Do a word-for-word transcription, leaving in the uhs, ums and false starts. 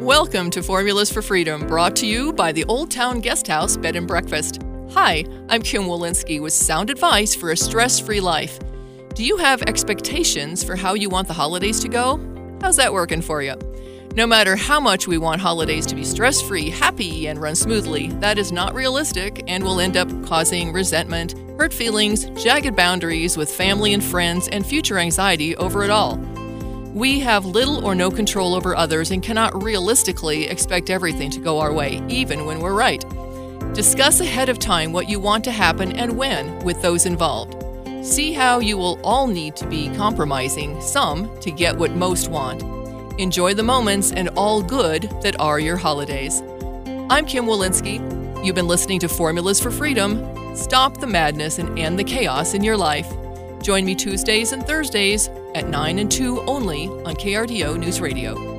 Welcome to Formulas for Freedom, brought to you by the Old Town Guesthouse Bed and Breakfast. Hi, I'm Kim Walensky with sound advice for a stress-free life. Do you have expectations for how you want the holidays to go? How's that working for you? No matter how much we want holidays to be stress-free, happy, and run smoothly, that is not realistic and will end up causing resentment, hurt feelings, jagged boundaries with family and friends, and future anxiety over it all. We have little or no control over others and cannot realistically expect everything to go our way, even when we're right. Discuss ahead of time what you want to happen and when with those involved. See how you will all need to be compromising some to get what most want. Enjoy the moments and all good that are your holidays. I'm Kim Walensky. You've been listening to Formulas for Freedom. Stop the madness and end the chaos in your life. Join me Tuesdays and Thursdays at nine and two only on K R D O News Radio.